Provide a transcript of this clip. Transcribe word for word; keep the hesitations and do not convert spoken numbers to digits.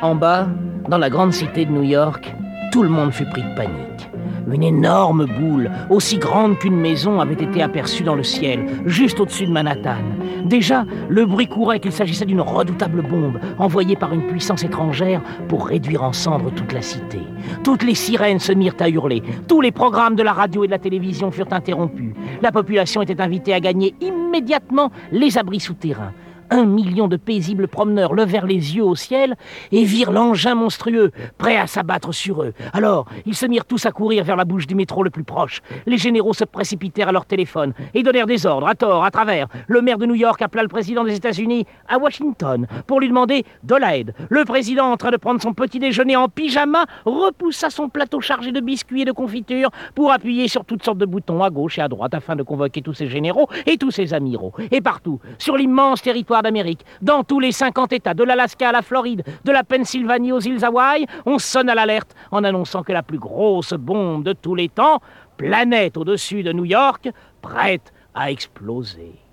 En bas, dans la grande cité de New York, tout le monde fut pris de panique. Une énorme boule, aussi grande qu'une maison, avait été aperçue dans le ciel, juste au-dessus de Manhattan. Déjà, le bruit courait qu'il s'agissait d'une redoutable bombe, envoyée par une puissance étrangère pour réduire en cendres toute la cité. Toutes les sirènes se mirent à hurler. Tous les programmes de la radio et de la télévision furent interrompus. La population était invitée à gagner immédiatement les abris souterrains. Un million de paisibles promeneurs levèrent les yeux au ciel et virent l'engin monstrueux, prêt à s'abattre sur eux. Alors, ils se mirent tous à courir vers la bouche du métro le plus proche. Les généraux se précipitèrent à leur téléphone et donnèrent des ordres, à tort, à travers. Le maire de New York appela le président des États-Unis à Washington pour lui demander de l'aide. Le président, en train de prendre son petit déjeuner en pyjama, repoussa son plateau chargé de biscuits et de confitures pour appuyer sur toutes sortes de boutons à gauche et à droite afin de convoquer tous ses généraux et tous ses amiraux. Et partout, sur l'immense territoire d'Amérique, dans tous les cinquante États, de l'Alaska à la Floride, de la Pennsylvanie aux îles Hawaï, on sonne à l'alerte en annonçant que la plus grosse bombe de tous les temps planait au-dessus de New York, prête à exploser.